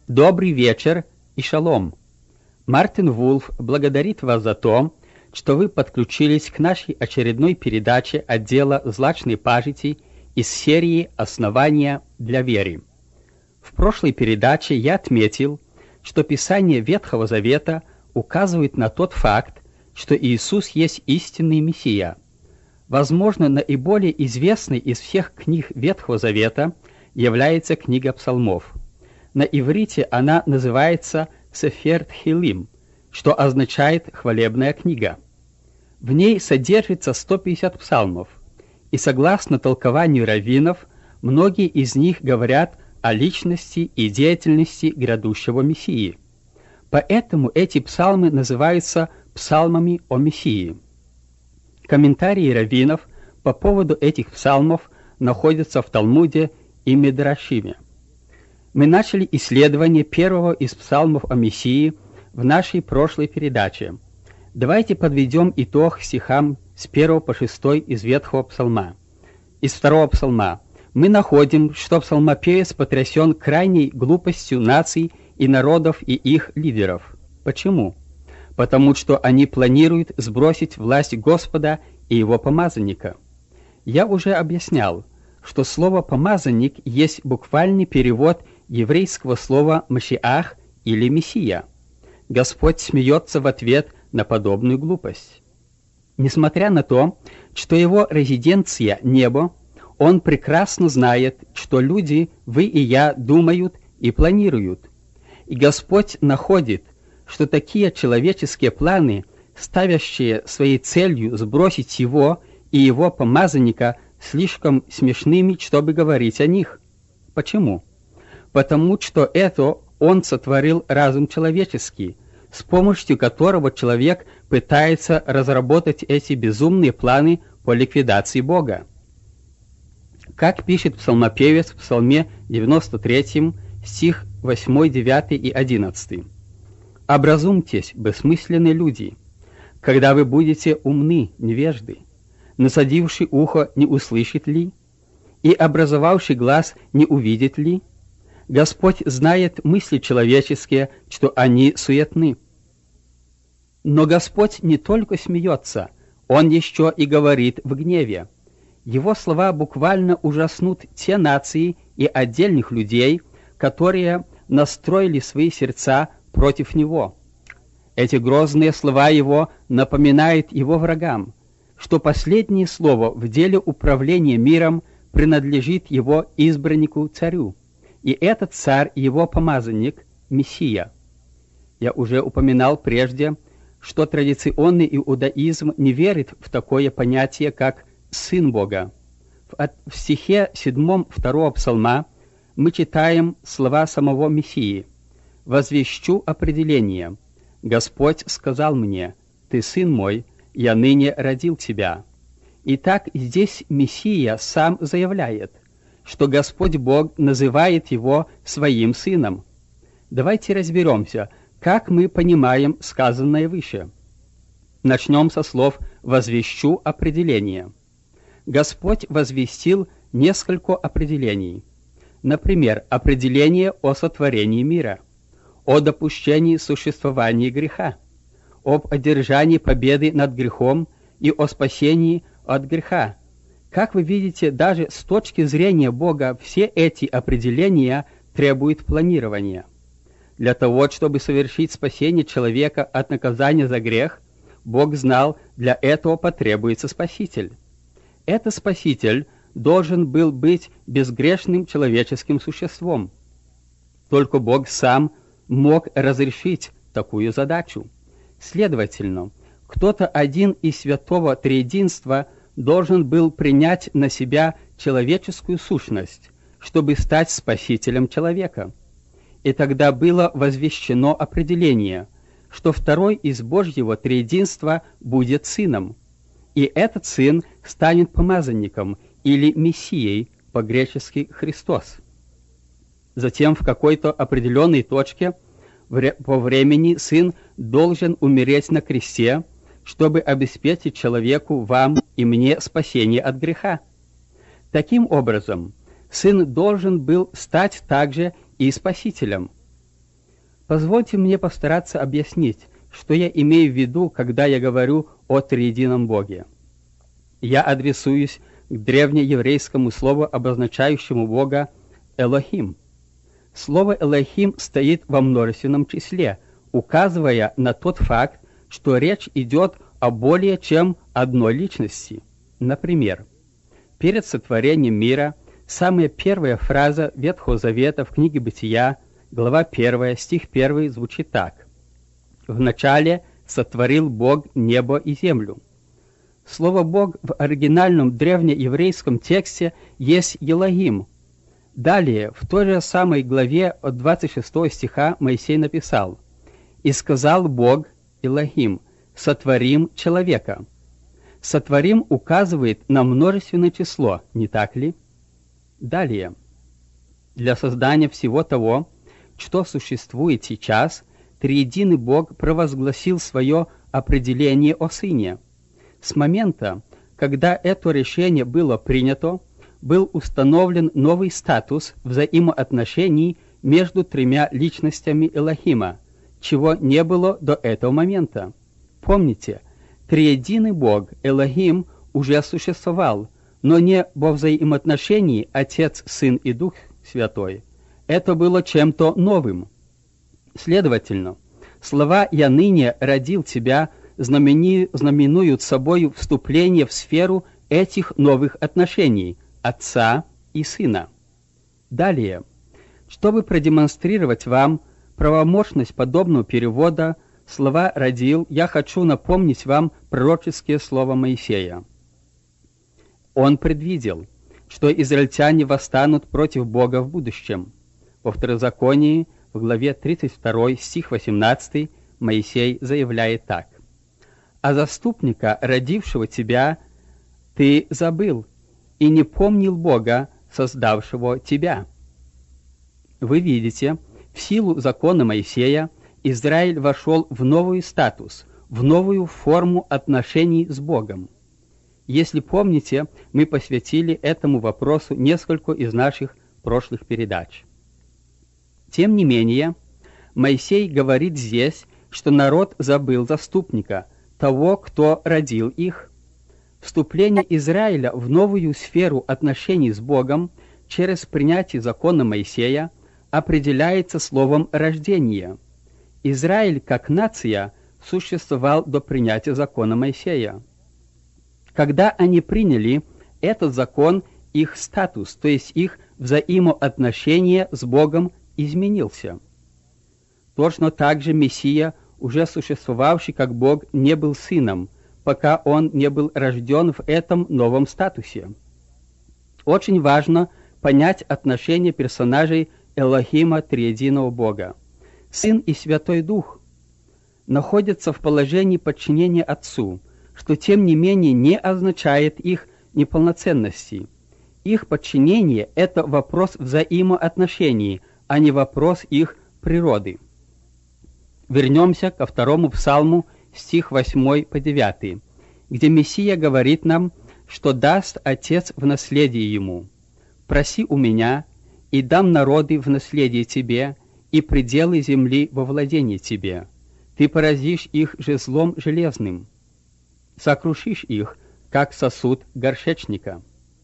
Добрый вечер и шалом. Мартин Вулф благодарит вас за то, что вы подключились к нашей очередной передаче отдела «Злачной пажити» из серии «Основания для веры». В прошлой передаче я отметил, что Писание Ветхого Завета указывает на тот факт, что Иисус есть истинный Мессия. Возможно, наиболее известной из всех книг Ветхого Завета является книга Псалмов. На иврите она называется «Сефер Тхилим», что означает «хвалебная книга». В ней содержится 150 псалмов, и согласно толкованию раввинов, многие из них говорят о личности и деятельности грядущего Мессии. Поэтому эти псалмы называются псалмами о Мессии. Комментарии раввинов по поводу этих псалмов находятся в Талмуде и Мидрашиме. Мы начали исследование первого из псалмов о Мессии в нашей прошлой передаче. Давайте подведем итог стихам с 1 по 6 из Ветхого псалма. Из второго псалма мы находим, что псалмопевец потрясен крайней глупостью наций и народов и их лидеров. Почему? Потому что они планируют сбросить власть Господа и его помазанника. Я уже объяснял, что слово «помазанник» есть буквальный перевод еврейского слова «машиах» или «мессия». Господь смеется в ответ на подобную глупость. Несмотря на то, что его резиденция – небо, он прекрасно знает, что люди, вы и я, думают и планируют. И Господь находит, что такие человеческие планы, ставящие своей целью сбросить его и его помазанника, слишком смешными, чтобы говорить о них. Почему? Потому что это он сотворил разум человеческий, с помощью которого человек пытается разработать эти безумные планы по ликвидации Бога. Как пишет псалмопевец в псалме 93, стих 8, 9 и 11. «Образумьтесь, бессмысленные люди, когда вы будете умны, невежды, насадивший ухо не услышит ли, и образовавший глаз не увидит ли? Господь знает мысли человеческие, что они суетны». Но Господь не только смеется, Он еще и говорит в гневе. Его слова буквально ужаснут те нации и отдельных людей, которые настроили свои сердца против Него. Эти грозные слова Его напоминают Его врагам, что последнее слово в деле управления миром принадлежит Его избраннику-царю, и этот царь Его помазанник – Мессия. Я уже упоминал прежде, что традиционный иудаизм не верит в такое понятие, как «сын Бога». В стихе 7 2 псалма мы читаем слова самого Мессии: «Возвещу определение. Господь сказал мне: Ты сын мой, я ныне родил тебя». Итак, здесь Мессия сам заявляет, что Господь Бог называет его своим сыном. Давайте разберемся, как мы понимаем сказанное выше. Начнем со слов «возвещу определение». Господь возвестил несколько определений. Например, определение о сотворении мира, о допущении существования греха, об одержании победы над грехом и о спасении от греха. Как вы видите, даже с точки зрения Бога все эти определения требуют планирования. Для того, чтобы совершить спасение человека от наказания за грех, Бог знал, для этого потребуется Спаситель. Этот Спаситель должен был быть безгрешным человеческим существом. Только Бог сам мог разрешить такую задачу. Следовательно, кто-то один из Святого Триединства должен был принять на себя человеческую сущность, чтобы стать спасителем человека. И тогда было возвещено определение, что второй из Божьего Триединства будет сыном, и этот сын станет помазанником или Мессией, по-гречески Христос. Затем в какой-то определенной точке по времени сын должен умереть на кресте, чтобы обеспечить человеку, вам и мне спасение от греха. Таким образом, сын должен был стать также и спасителем. Позвольте мне постараться объяснить, что я имею в виду, когда я говорю о триедином Боге. Я адресуюсь к древнееврейскому слову, обозначающему Бога «Элохим». Слово «Элохим» стоит во множественном числе, указывая на тот факт, что речь идет о более чем одной личности. Например, перед сотворением мира самая первая фраза Ветхого Завета в книге Бытия, глава 1, стих 1 звучит так: «Вначале сотворил Бог небо и землю». Слово «Бог» в оригинальном древнееврейском тексте есть «Елохим». Далее, в той же самой главе от 26 стиха Моисей написал: «И сказал Бог, Элохим, сотворим человека». «Сотворим» указывает на множественное число, не так ли? Далее. Для создания всего того, что существует сейчас, триединый Бог провозгласил свое определение о Сыне. С момента, когда это решение было принято, был установлен новый статус взаимоотношений между тремя личностями Элохима, чего не было до этого момента. Помните, триединый Бог Элохим уже существовал, но не во взаимоотношении Отец, Сын и Дух Святой. Это было чем-то новым. Следовательно, слова «Я ныне родил тебя» знаменуют собою вступление в сферу этих новых отношений Отца и Сына. Далее, чтобы продемонстрировать вам правомощность подобного перевода слова «родил», я хочу напомнить вам пророческие слова Моисея. Он предвидел, что израильтяне восстанут против Бога в будущем. Во Второзаконии, в главе 32, стих 18, Моисей заявляет так: «А заступника, родившего тебя, ты забыл, и не помнил Бога, создавшего тебя». Вы видите, в силу закона Моисея Израиль вошел в новый статус, в новую форму отношений с Богом. Если помните, мы посвятили этому вопросу несколько из наших прошлых передач. Тем не менее, Моисей говорит здесь, что народ забыл заступника, того, кто родил их. Вступление Израиля в новую сферу отношений с Богом через принятие закона Моисея определяется словом «рождение». Израиль, как нация, существовал до принятия закона Моисея. Когда они приняли этот закон, их статус, то есть их взаимоотношения с Богом, изменился. Точно так же Мессия, уже существовавший как Бог, не был сыном, пока он не был рожден в этом новом статусе. Очень важно понять отношение персонажей Элохима, триединого Бога. Сын и Святой Дух находятся в положении подчинения Отцу, что тем не менее не означает их неполноценности. Их подчинение – это вопрос взаимоотношений, а не вопрос их природы. Вернемся ко второму псалму, стих 8 по 9, где Мессия говорит нам, что даст Отец в наследие Ему: «Проси у меня, и дам народы в наследие тебе, и пределы земли во владение тебе. Ты поразишь их жезлом железным, сокрушишь их, как сосуд горшечника».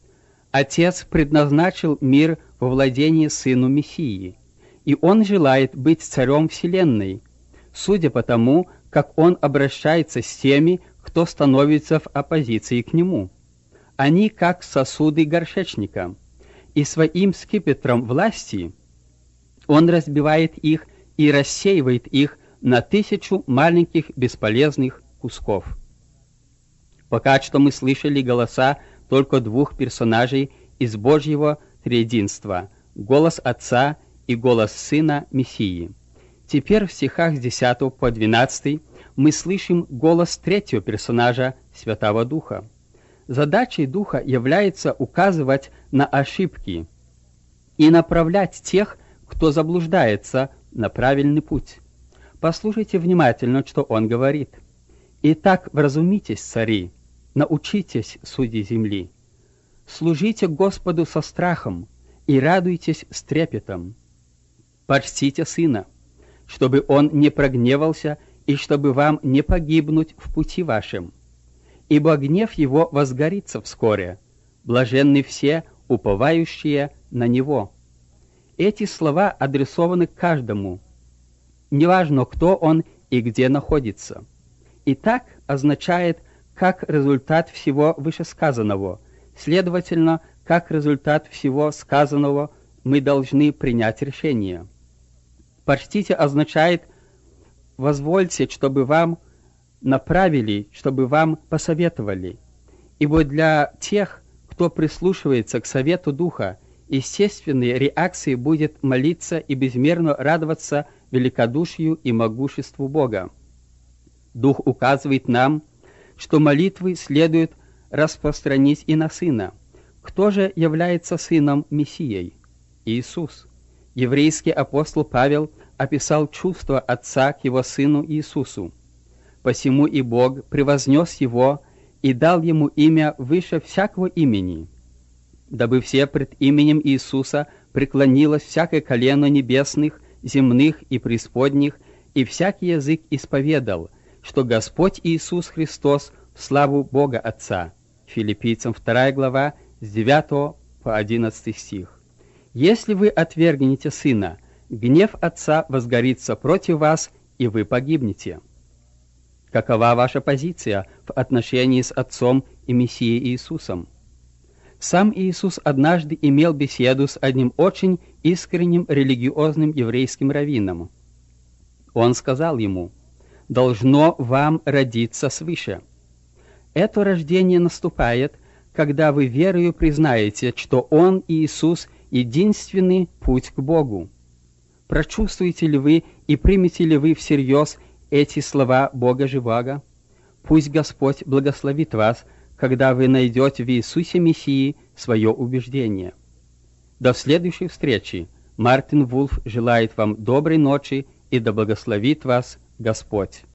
Отец предназначил мир во владение Сыну Мессии, и Он желает быть царем вселенной, судя по тому, как Он обращается с теми, кто становится в оппозиции к Нему. Они как сосуды горшечника, и своим скипетром власти Он разбивает их и рассеивает их на 1000 маленьких бесполезных кусков. Пока что мы слышали голоса только двух персонажей из Божьего триединства – голос Отца и голос Сына Мессии. Теперь в стихах с 10 по 12 мы слышим голос третьего персонажа – Святого Духа. Задачей Духа является указывать на ошибки и направлять тех, кто заблуждается, на правильный путь. Послушайте внимательно, что он говорит. «Итак, вразумитесь, цари, научитесь, судьи земли. Служите Господу со страхом и радуйтесь с трепетом. Почтите Сына, чтобы он не прогневался и чтобы вам не погибнуть в пути вашем. Ибо гнев его возгорится вскоре, блаженны все, уповающие на него». Эти слова адресованы каждому, неважно, кто он и где находится. И так означает, как результат всего вышесказанного. Следовательно, как результат всего сказанного мы должны принять решение. «Почтите» означает «возвольте, чтобы вам направили, чтобы вам посоветовали». Ибо для тех, кто прислушивается к совету Духа, естественной реакцией будет молиться и безмерно радоваться великодушию и могуществу Бога. Дух указывает нам, что молитвы следует распространить и на Сына. Кто же является Сыном Мессией? Иисус. Еврейский апостол Павел описал чувство Отца к Его Сыну Иисусу. «Посему и Бог превознес Его и дал Ему имя выше всякого имени, дабы все пред именем Иисуса преклонилось всякое колено небесных, земных и преисподних, и всякий язык исповедал, что Господь Иисус Христос в славу Бога Отца». Филиппийцам 2 глава, с 9 по 11 стих. «Если вы отвергнете Сына, гнев Отца возгорится против вас, и вы погибнете». Какова ваша позиция в отношении с Отцом и Мессией Иисусом? Сам Иисус однажды имел беседу с одним очень искренним религиозным еврейским раввином. Он сказал ему: «Должно вам родиться свыше». Это рождение наступает, когда вы верою признаете, что Он, Иисус, единственный путь к Богу. Прочувствуете ли вы и примете ли вы всерьез эти слова Бога живаго? Пусть Господь благословит вас, когда вы найдете в Иисусе Мессии свое убеждение. До следующей встречи. Мартин Вулф желает вам доброй ночи, и да благословит вас Господь.